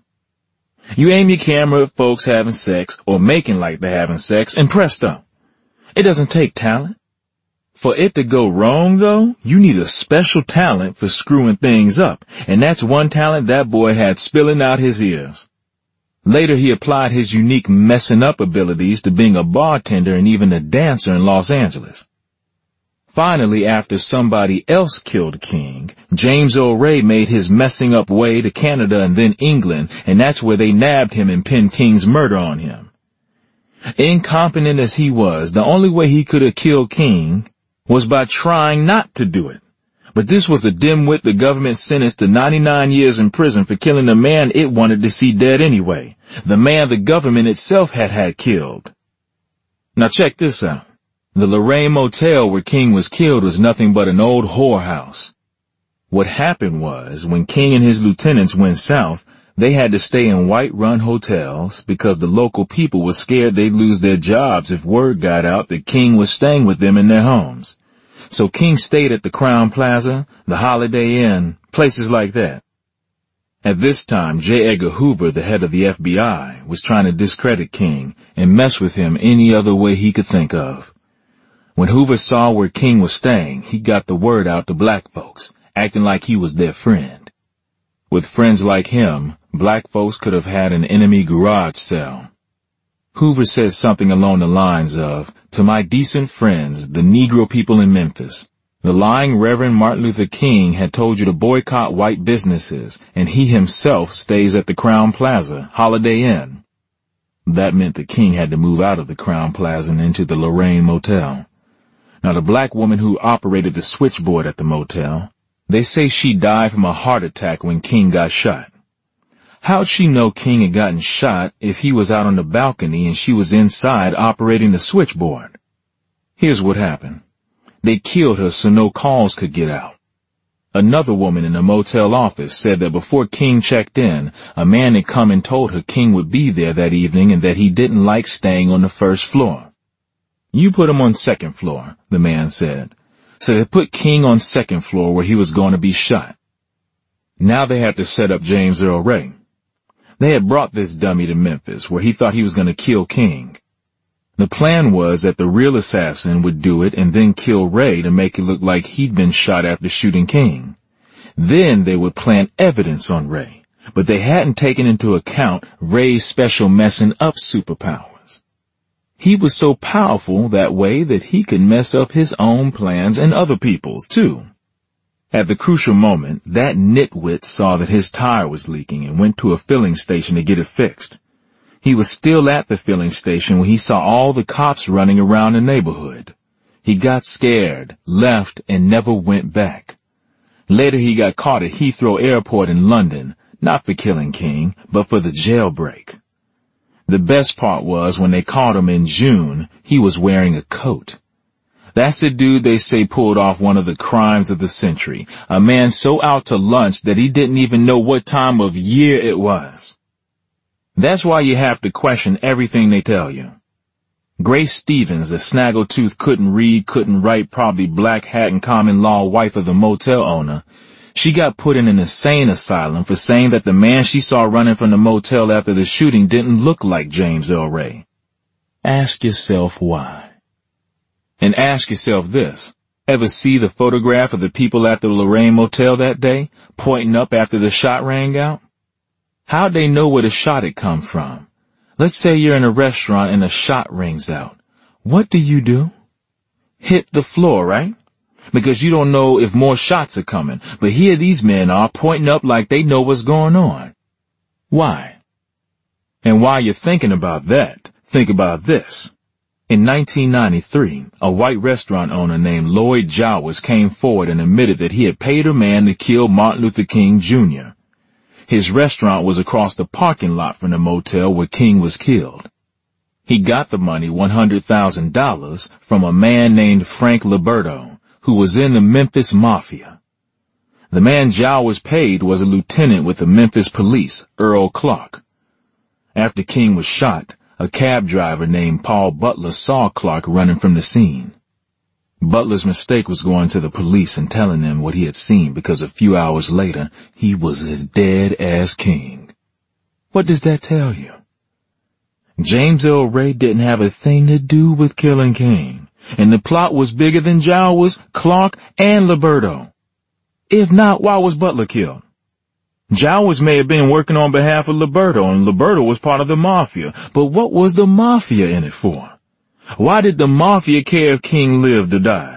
You aim your camera at folks having sex or making like they're having sex, and presto. It doesn't take talent. For it to go wrong, though, you need a special talent for screwing things up, and that's one talent that boy had spilling out his ears. Later, he applied his unique messing up abilities to being a bartender and even a dancer in Los Angeles. Finally, after somebody else killed King, James Earl Ray made his messing up way to Canada and then England, and that's where they nabbed him and pinned King's murder on him. Incompetent as he was, the only way he could have killed King was by trying not to do it. But this was a dimwit the government sentenced to 99 years in prison for killing the man it wanted to see dead anyway, the man the government itself had killed. Now check this out. The Lorraine Motel where King was killed was nothing but an old whorehouse. What happened was, when King and his lieutenants went south, they had to stay in white-run hotels because the local people were scared they'd lose their jobs if word got out that King was staying with them in their homes. So King stayed at the Crown Plaza, the Holiday Inn, places like that. At this time, J. Edgar Hoover, the head of the FBI, was trying to discredit King and mess with him any other way he could think of. When Hoover saw where King was staying, he got the word out to black folks, acting like he was their friend. With friends like him, black folks could have had an enemy garage sale. Hoover said something along the lines of, "To my decent friends, the Negro people in Memphis, the lying Reverend Martin Luther King had told you to boycott white businesses, and he himself stays at the Crown Plaza, Holiday Inn." That meant the King had to move out of the Crown Plaza and into the Lorraine Motel. Now, the black woman who operated the switchboard at the motel, they say she died from a heart attack when King got shot. How'd she know King had gotten shot if he was out on the balcony and she was inside operating the switchboard? Here's what happened. They killed her so no calls could get out. Another woman in the motel office said that before King checked in, a man had come and told her King would be there that evening and that he didn't like staying on the first floor. "You put him on second floor," the man said. So they put King on second floor where he was going to be shot. Now they had to set up James Earl Ray. They had brought this dummy to Memphis where he thought he was going to kill King. The plan was that the real assassin would do it and then kill Ray to make it look like he'd been shot after shooting King. Then they would plant evidence on Ray, but they hadn't taken into account Ray's special messing up superpowers. He was so powerful that way that he could mess up his own plans and other people's, too. At the crucial moment, that nitwit saw that his tire was leaking and went to a filling station to get it fixed. He was still at the filling station when he saw all the cops running around the neighborhood. He got scared, left, and never went back. Later he got caught at Heathrow Airport in London, not for killing King, but for the jailbreak. The best part was when they caught him in June, he was wearing a coat. That's the dude they say pulled off one of the crimes of the century, a man so out to lunch that he didn't even know what time of year it was. That's why you have to question everything they tell you. Grace Stevens, the snaggletooth couldn't read, couldn't write, probably black hat and common law wife of the motel owner, she got put in an insane asylum for saying that the man she saw running from the motel after the shooting didn't look like James Earl Ray. Ask yourself why. And ask yourself this. Ever see the photograph of the people at the Lorraine Motel that day, pointing up after the shot rang out? How'd they know where the shot had come from? Let's say you're in a restaurant and a shot rings out. What do? Hit the floor, right? Because you don't know if more shots are coming, but here these men are pointing up like they know what's going on. Why? And while you're thinking about that, think about this. In 1993, a white restaurant owner named Lloyd Jowers came forward and admitted that he had paid a man to kill Martin Luther King Jr. His restaurant was across the parking lot from the motel where King was killed. He got the money, $100,000, from a man named Frank Liberto, who was in the Memphis Mafia. The man Jowers paid was a lieutenant with the Memphis Police, Earl Clark. After King was shot, a cab driver named Paul Butler saw Clark running from the scene. Butler's mistake was going to the police and telling them what he had seen because a few hours later, he was as dead as King. What does that tell you? James Earl Ray didn't have a thing to do with killing King. And the plot was bigger than Jowers, Clark, and Liberto. If not, why was Butler killed? Jowers may have been working on behalf of Liberto, and Liberto was part of the Mafia. But what was the Mafia in it for? Why did the Mafia care if King lived or died?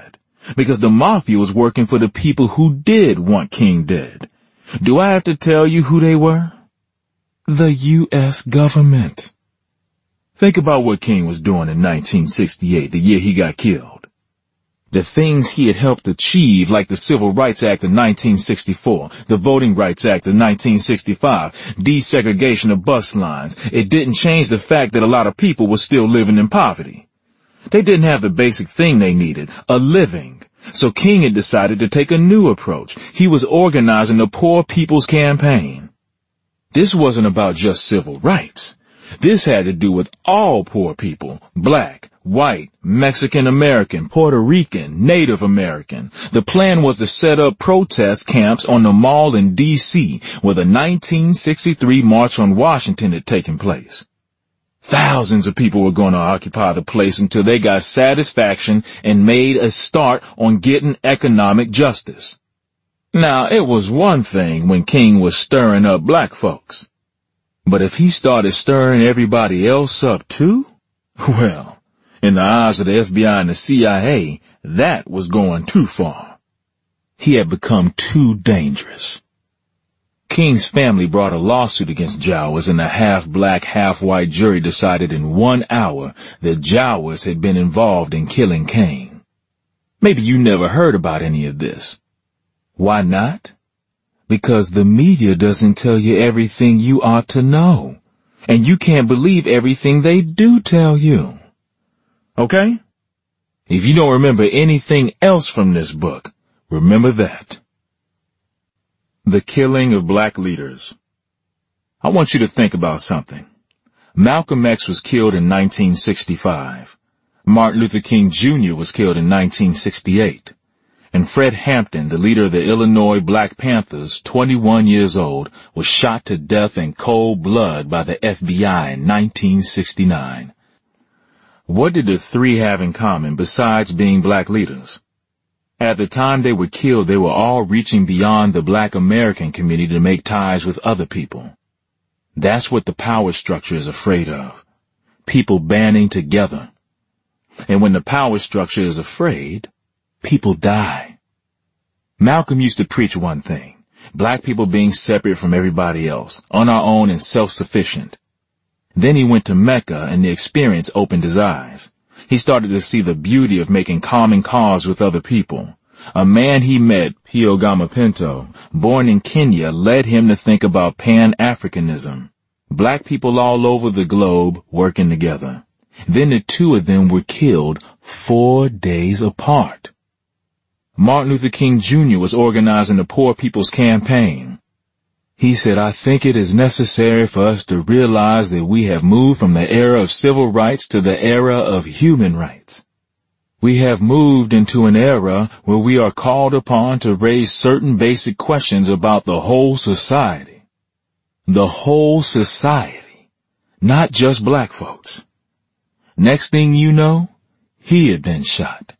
because the mafia was working for the people who did want King dead. Do I have to tell you who they were? The U.S. government. Think about what King was doing in 1968, the year he got killed. The things he had helped achieve, like the Civil Rights Act of 1964, the Voting Rights Act of 1965, desegregation of bus lines, it didn't change the fact that a lot of people were still living in poverty. They didn't have the basic thing they needed, a living. So King had decided to take a new approach. He was organizing the Poor People's Campaign. This wasn't about just civil rights. This had to do with all poor people, black, white, Mexican American, Puerto Rican, Native American. The plan was to set up protest camps on the Mall in D.C., where the 1963 March on Washington had taken place. Thousands of people were going to occupy the place until they got satisfaction and made a start on getting economic justice. Now, it was one thing when King was stirring up black folks. But if he started stirring everybody else up too, well, in the eyes of the FBI and the CIA, that was going too far. He had become too dangerous. King's family brought a lawsuit against Jowers, and a half-black, half-white jury decided in 1 hour that Jowers had been involved in killing King. Maybe you never heard about any of this. Why not? Because the media doesn't tell you everything you ought to know, and you can't believe everything they do tell you. Okay? If you don't remember anything else from this book, remember that. The killing of black leaders. I want you to think about something. Malcolm X was killed in 1965. Martin Luther King Jr. was killed in 1968. And Fred Hampton, the leader of the Illinois Black Panthers, 21 years old, was shot to death in cold blood by the FBI in 1969. What did the three have in common besides being black leaders? At the time they were killed, they were all reaching beyond the black American community to make ties with other people. That's what the power structure is afraid of. People banding together. And when the power structure is afraid, people die. Malcolm used to preach one thing: black people being separate from everybody else, on our own and self-sufficient. Then he went to Mecca, and the experience opened his eyes. He started to see the beauty of making common cause with other people. A man he met, Pio Gamapinto, born in Kenya, led him to think about Pan-Africanism. Black people all over the globe working together. Then the two of them were killed 4 days apart. Martin Luther King Jr. was organizing the Poor People's Campaign. He said, "I think it is necessary for us to realize that we have moved from the era of civil rights to the era of human rights. We have moved into an era where we are called upon to raise certain basic questions about the whole society." The whole society, not just black folks. Next thing you know, he had been shot.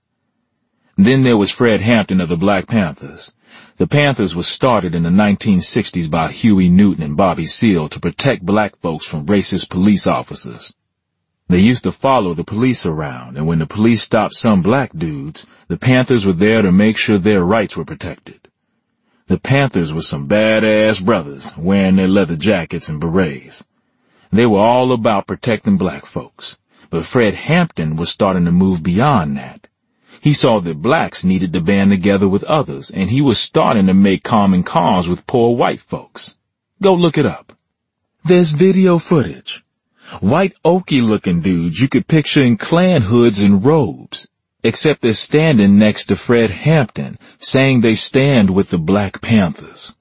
Then there was Fred Hampton of the Black Panthers. The Panthers was started in the 1960s by Huey Newton and Bobby Seale to protect black folks from racist police officers. They used to follow the police around, and when the police stopped some black dudes, the Panthers were there to make sure their rights were protected. The Panthers were some badass brothers wearing their leather jackets and berets. They were all about protecting black folks, but Fred Hampton was starting to move beyond that. He saw that blacks needed to band together with others, and he was starting to make common cause with poor white folks. Go look it up. There's video footage. White oaky-looking dudes you could picture in Klan hoods and robes, except they're standing next to Fred Hampton, saying they stand with the Black Panthers.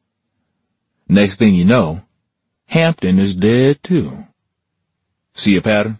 Next thing you know, Hampton is dead too. See a pattern?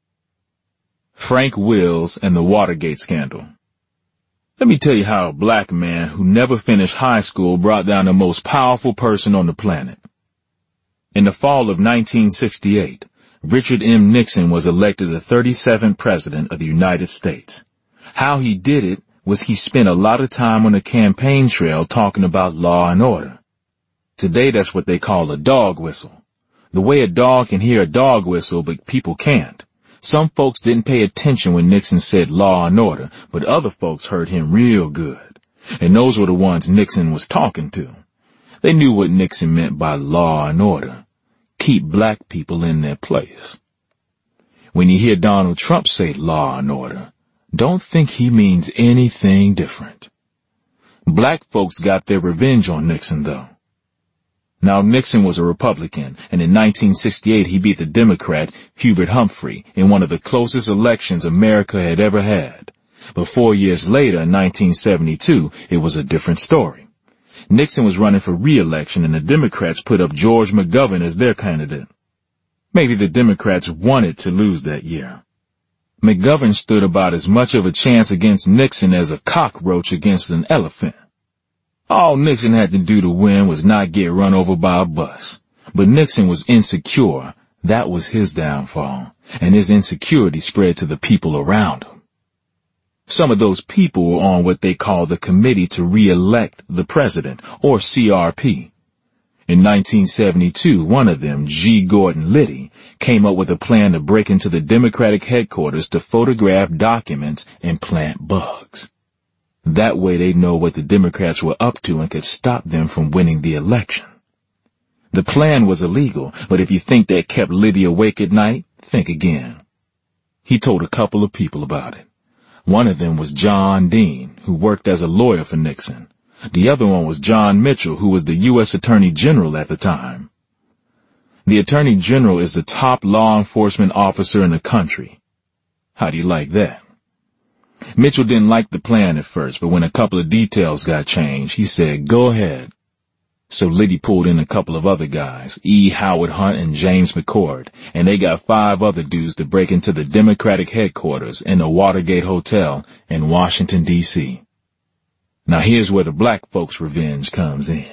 Frank Wills and the Watergate scandal. Let me tell you how a black man who never finished high school brought down the most powerful person on the planet. In the fall of 1968, Richard M. Nixon was elected the 37th President of the United States. How he did it was he spent a lot of time on the campaign trail talking about law and order. Today that's what they call a dog whistle. The way a dog can hear a dog whistle but people can't. Some folks didn't pay attention when Nixon said law and order, but other folks heard him real good. And those were the ones Nixon was talking to. They knew what Nixon meant by law and order. Keep black people in their place. When you hear Donald Trump say law and order, don't think he means anything different. Black folks got their revenge on Nixon, though. Now, Nixon was a Republican, and in 1968 he beat the Democrat Hubert Humphrey in one of the closest elections America had ever had. But 4 years later, in 1972, it was a different story. Nixon was running for re-election, and the Democrats put up George McGovern as their candidate. Maybe the Democrats wanted to lose that year. McGovern stood about as much of a chance against Nixon as a cockroach against an elephant. All Nixon had to do to win was not get run over by a bus. But Nixon was insecure. That was his downfall. And his insecurity spread to the people around him. Some of those people were on what they called the Committee to Re-elect the President, or CRP. In 1972, one of them, G. Gordon Liddy, came up with a plan to break into the Democratic headquarters to photograph documents and plant bugs. That way they'd know what the Democrats were up to and could stop them from winning the election. The plan was illegal, but if you think that kept Liddy awake at night, think again. He told a couple of people about it. One of them was John Dean, who worked as a lawyer for Nixon. The other one was John Mitchell, who was the U.S. Attorney General at the time. The Attorney General is the top law enforcement officer in the country. How do you like that? Mitchell didn't like the plan at first, but when a couple of details got changed, he said, go ahead. So Liddy pulled in a couple of other guys, E. Howard Hunt and James McCord, and they got 5 other dudes to break into the Democratic headquarters in the Watergate Hotel in Washington, D.C. Now here's where the black folks' revenge comes in.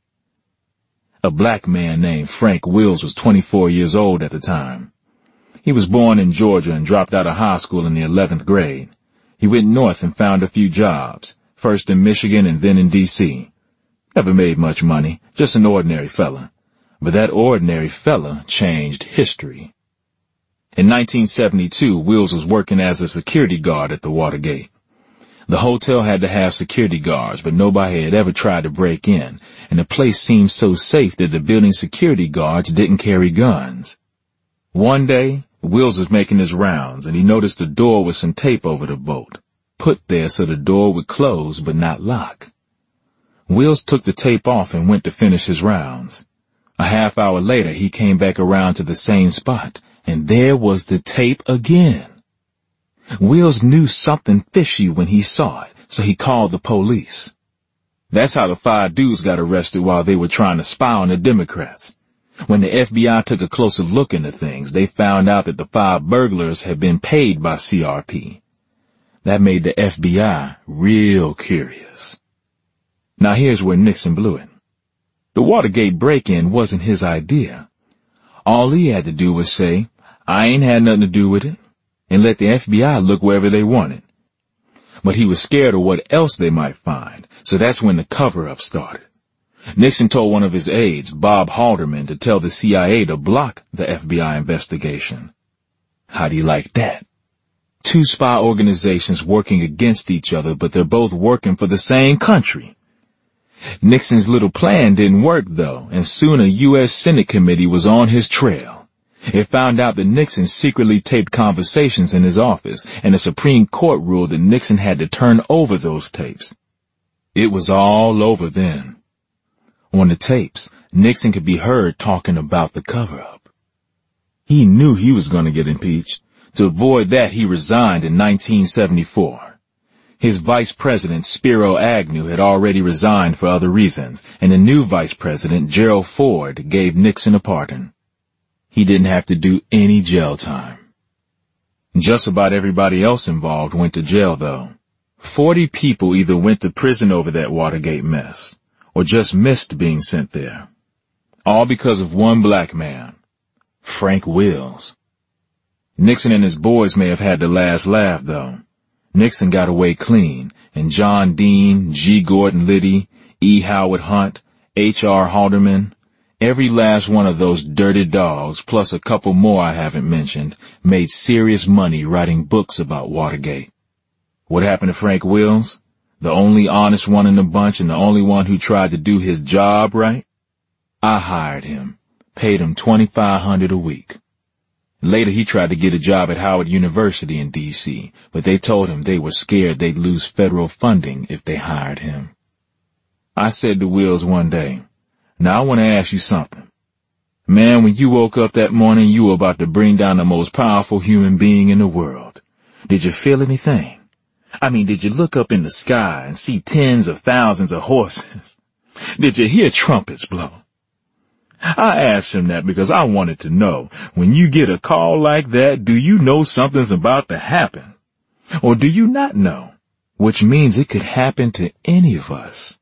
A black man named Frank Wills was 24 years old at the time. He was born in Georgia and dropped out of high school in the 11th grade. He went north and found a few jobs, first in Michigan and then in D.C. Never made much money, just an ordinary fella. But that ordinary fella changed history. In 1972, Wills was working as a security guard at the Watergate. The hotel had to have security guards, but nobody had ever tried to break in, and the place seemed so safe that the building security guards didn't carry guns. One day, Wills was making his rounds, and he noticed a door with some tape over the bolt, put there so the door would close but not lock. Wills took the tape off and went to finish his rounds. A half hour later, he came back around to the same spot, and there was the tape again. Wills knew something fishy when he saw it, so he called the police. That's how the 5 dudes got arrested while they were trying to spy on the Democrats. When the FBI took a closer look into things, they found out that the 5 burglars had been paid by CRP. That made the FBI real curious. Now here's where Nixon blew it. The Watergate break-in wasn't his idea. All he had to do was say, I ain't had nothing to do with it, and let the FBI look wherever they wanted. But he was scared of what else they might find, so that's when the cover-up started. Nixon told one of his aides, Bob Haldeman, to tell the CIA to block the FBI investigation. How do you like that? 2 spy organizations working against each other, but they're both working for the same country. Nixon's little plan didn't work, though, and soon a U.S. Senate committee was on his trail. It found out that Nixon secretly taped conversations in his office, and the Supreme Court ruled that Nixon had to turn over those tapes. It was all over then. On the tapes, Nixon could be heard talking about the cover-up. He knew he was going to get impeached. To avoid that, he resigned in 1974. His vice president, Spiro Agnew, had already resigned for other reasons, and the new vice president, Gerald Ford, gave Nixon a pardon. He didn't have to do any jail time. Just about everybody else involved went to jail, though. 40 people either went to prison over that Watergate mess, or just missed being sent there. All because of one black man, Frank Wills. Nixon and his boys may have had the last laugh, though. Nixon got away clean, and John Dean, G. Gordon Liddy, E. Howard Hunt, H.R. Haldeman, Every last one of those dirty dogs, plus a couple more I haven't mentioned, made serious money writing books about Watergate. What happened to Frank Wills? The only honest one in the bunch and the only one who tried to do his job right? I hired him, paid him $2,500 a week. Later he tried to get a job at Howard University in D.C., but they told him they were scared they'd lose federal funding if they hired him. I said to Wills one day, "Now I want to ask you something. Man, when you woke up that morning, you were about to bring down the most powerful human being in the world. Did you feel anything? I mean, did you look up in the sky and see tens of thousands of horses? Did you hear trumpets blow?" I asked him that because I wanted to know, when you get a call like that, do you know something's about to happen? Or do you not know? Which means it could happen to any of us.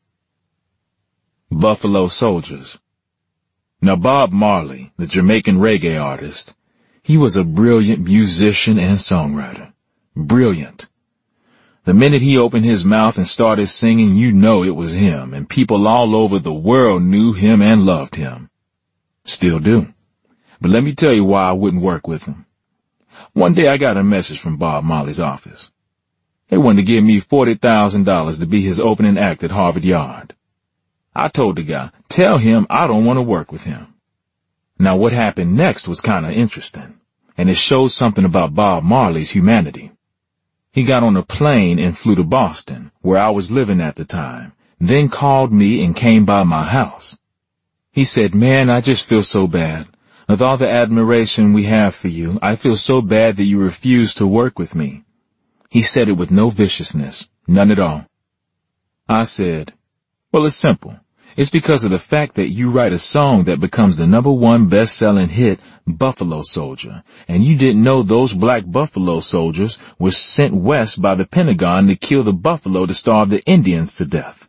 Buffalo Soldiers. Now Bob Marley, the Jamaican reggae artist, he was a brilliant musician and songwriter. Brilliant. The minute he opened his mouth and started singing, you know it was him, and people all over the world knew him and loved him. Still do. But let me tell you why I wouldn't work with him. One day I got a message from Bob Marley's office. They wanted to give me $40,000 to be his opening act at Harvard Yard. I told the guy, tell him I don't want to work with him. Now what happened next was kind of interesting, and it showed something about Bob Marley's humanity. He got on a plane and flew to Boston, where I was living at the time, then called me and came by my house. He said, "Man, I just feel so bad. With all the admiration we have for you, I feel so bad that you refuse to work with me." He said it with no viciousness, none at all. I said, "Well, it's simple. It's because of the fact that you write a song that becomes the #1 best-selling hit, Buffalo Soldier, and you didn't know those black Buffalo soldiers were sent west by the Pentagon to kill the buffalo to starve the Indians to death."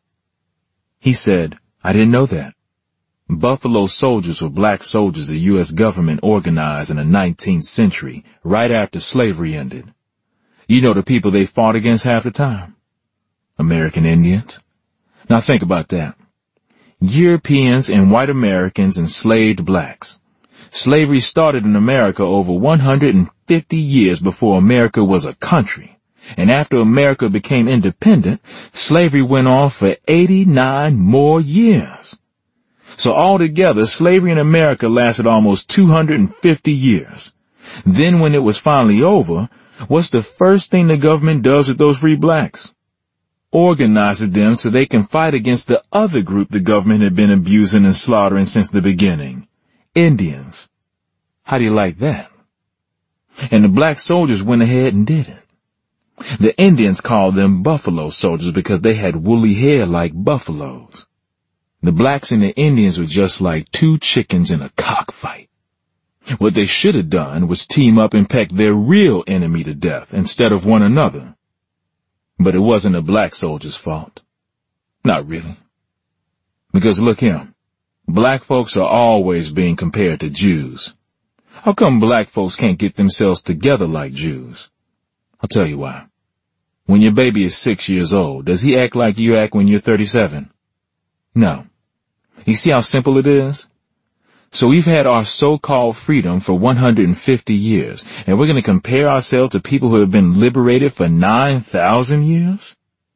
He said, "I didn't know that. Buffalo Soldiers were black soldiers the U.S. government organized in the 19th century, right after slavery ended. You know the people they fought against half the time? American Indians. Now think about that. Europeans and white Americans enslaved blacks. Slavery started in America over 150 years before America was a country. And after America became independent, slavery went on for 89 more years. So altogether, slavery in America lasted almost 250 years. Then when it was finally over, what's the first thing the government does with those free blacks? Organizes them so they can fight against the other group the government had been abusing and slaughtering since the beginning. Indians. How do you like that? And the black soldiers went ahead and did it. The Indians called them Buffalo Soldiers because they had woolly hair like buffaloes. The blacks and the Indians were just like two chickens in a cockfight. What they should have done was team up and peck their real enemy to death instead of one another. But it wasn't the black soldiers' fault. Not really. Because look here, black folks are always being compared to Jews. How come black folks can't get themselves together like Jews? I'll tell you why. When your baby is 6 years old, does he act like you act when you're 37? No. You see how simple it is? So we've had our so-called freedom for 150 years, and we're going to compare ourselves to people who have been liberated for 9,000 years?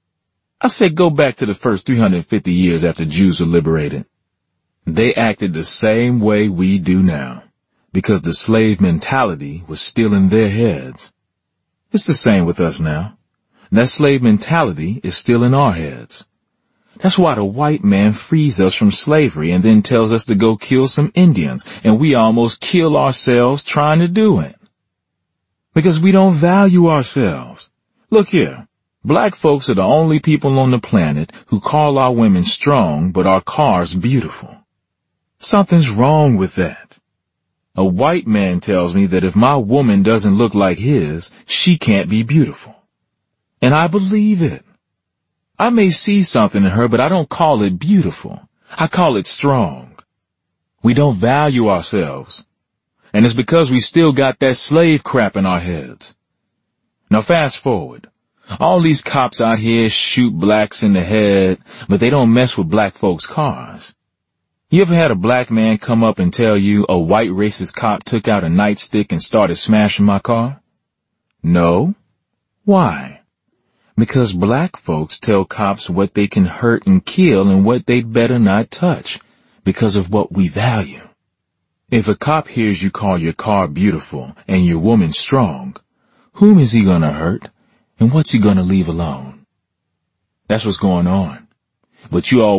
I said go back to the first 350 years after Jews were liberated. They acted the same way we do now, because the slave mentality was still in their heads. It's the same with us now. That slave mentality is still in our heads. That's why the white man frees us from slavery and then tells us to go kill some Indians, and we almost kill ourselves trying to do it. Because we don't value ourselves. Look here, black folks are the only people on the planet who call our women strong but our cars beautiful. Something's wrong with that. A white man tells me that if my woman doesn't look like his, she can't be beautiful. And I believe it. I may see something in her, but I don't call it beautiful. I call it strong. We don't value ourselves. And it's because we still got that slave crap in our heads. Now fast forward. All these cops out here shoot blacks in the head, but they don't mess with black folks' cars. You ever had a black man come up and tell you a white racist cop took out a nightstick and started smashing my car? No. Why? Because black folks tell cops what they can hurt and kill and what they'd better not touch, because of what we value. If a cop hears you call your car beautiful and your woman strong, whom is he gonna hurt, and what's he gonna leave alone? That's what's going on. But you all